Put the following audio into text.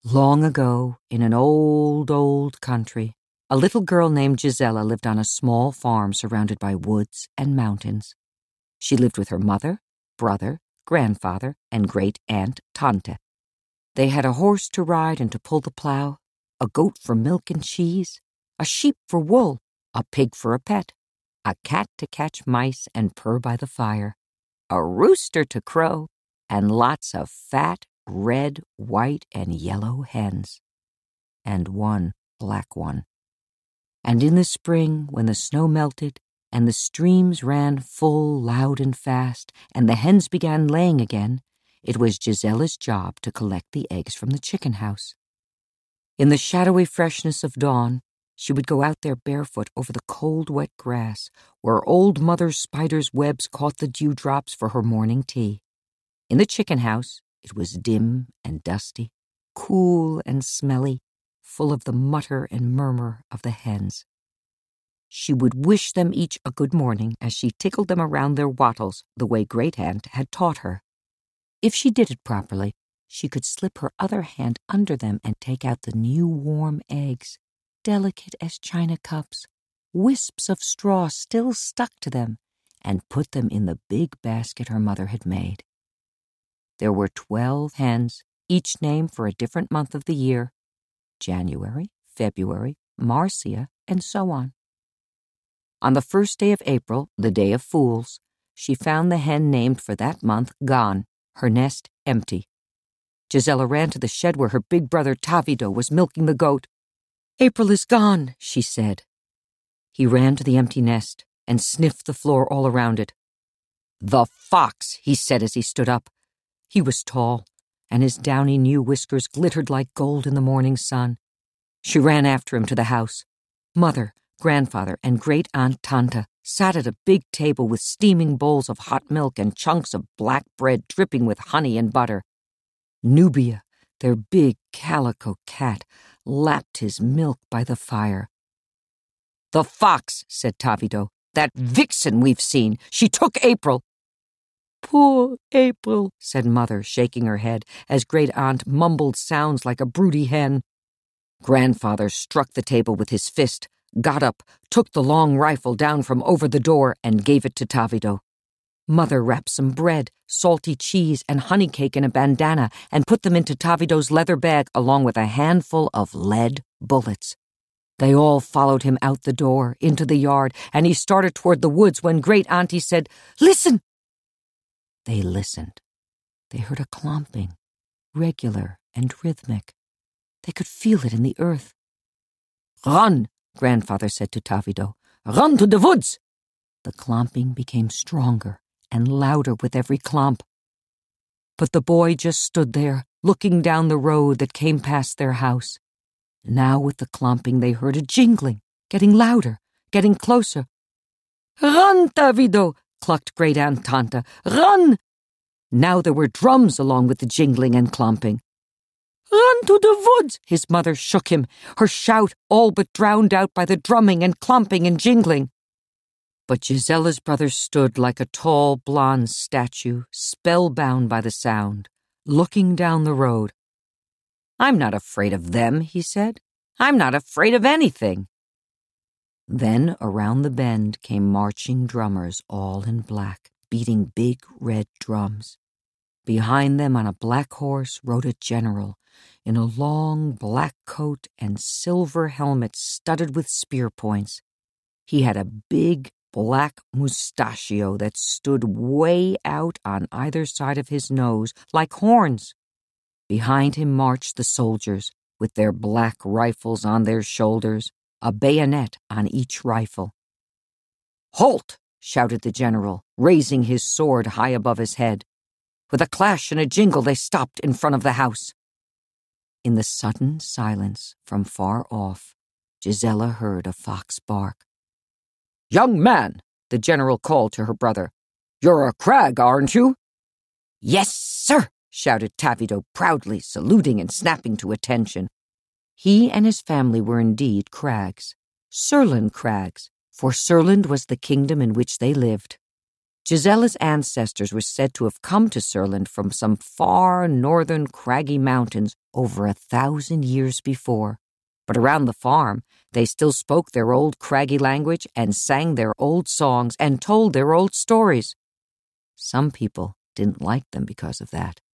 Long ago, in an old, old country, a little girl named Gisela lived on a small farm surrounded by woods and mountains. She lived with her mother, brother, grandfather, and great-aunt Tante. They had a horse to ride and to pull the plow, a goat for milk and cheese, a sheep for wool, a pig for a pet, a cat to catch mice and purr by the fire, a rooster to crow, and lots of fat, red, white, and yellow hens, and one black one. And in the spring, when the snow melted, and the streams ran full, loud, and fast, and the hens began laying again, it was Gisela's job to collect the eggs from the chicken house. In the shadowy freshness of dawn, she would go out there barefoot over the cold, wet grass, where old Mother Spider's webs caught the dewdrops for her morning tea. In the chicken house, it was dim and dusty, cool and smelly, full of the mutter and murmur of the hens. She would wish them each a good morning as she tickled them around their wattles the way Great-aunt had taught her. If she did it properly, she could slip her other hand under them and take out the new warm eggs, delicate as china cups, wisps of straw still stuck to them, and put them in the big basket her mother had made. There were 12 hens, each named for a different month of the year: January, February, Marcia, and so on. On the first day of April, the day of Fools, she found the hen named for that month gone, her nest empty. Gisela ran to the shed where her big brother Tavido was milking the goat. "April is gone," she said. He ran to the empty nest and sniffed the floor all around it. "The fox," he said as he stood up. He was tall, and his downy new whiskers glittered like gold in the morning sun. She ran after him to the house. Mother, grandfather, and great-aunt Tante sat at a big table with steaming bowls of hot milk and chunks of black bread dripping with honey and butter. Nubia, their big calico cat, lapped his milk by the fire. "The fox," said Tavido, "that vixen we've seen. She took April." "Poor April," said Mother, shaking her head, as Great-aunt mumbled sounds like a broody hen. Grandfather struck the table with his fist, got up, took the long rifle down from over the door, and gave it to Tavido. Mother wrapped some bread, salty cheese, and honey cake in a bandana and put them into Tavido's leather bag along with a handful of lead bullets. They all followed him out the door, into the yard, and he started toward the woods when Great-auntie said, "Listen!" They listened. They heard a clomping, regular and rhythmic. They could feel it in the earth. "Run," Grandfather said to Tavido. "Run to the woods." The clomping became stronger and louder with every clomp. But the boy just stood there, looking down the road that came past their house. Now with the clomping they heard a jingling, getting louder, getting closer. "Run, Tavido," clucked Great-aunt Tante. "Run!" Now there were drums along with the jingling and clomping. "Run to the woods!" His mother shook him, her shout all but drowned out by the drumming and clomping and jingling. But Gisela's brother stood like a tall, blonde statue, spellbound by the sound, looking down the road. "I'm not afraid of them," he said. "I'm not afraid of anything." Then around the bend came marching drummers, all in black, beating big red drums. Behind them on a black horse rode a general, in a long black coat and silver helmet studded with spear points. He had a big black mustachio that stood way out on either side of his nose, like horns. Behind him marched the soldiers, with their black rifles on their shoulders, a bayonet on each rifle. "Halt!" shouted the general, raising his sword high above his head. With a clash and a jingle, they stopped in front of the house. In the sudden silence from far off, Gisela heard a fox bark. "Young man," the general called to her brother, "you're a crag, aren't you?" "Yes, sir," shouted Tavido proudly, saluting and snapping to attention. He and his family were indeed crags, Surland crags, for Surland was the kingdom in which they lived. Gisella's ancestors were said to have come to Surland from some far northern craggy mountains over 1,000 years before. But around the farm, they still spoke their old craggy language and sang their old songs and told their old stories. Some people didn't like them because of that.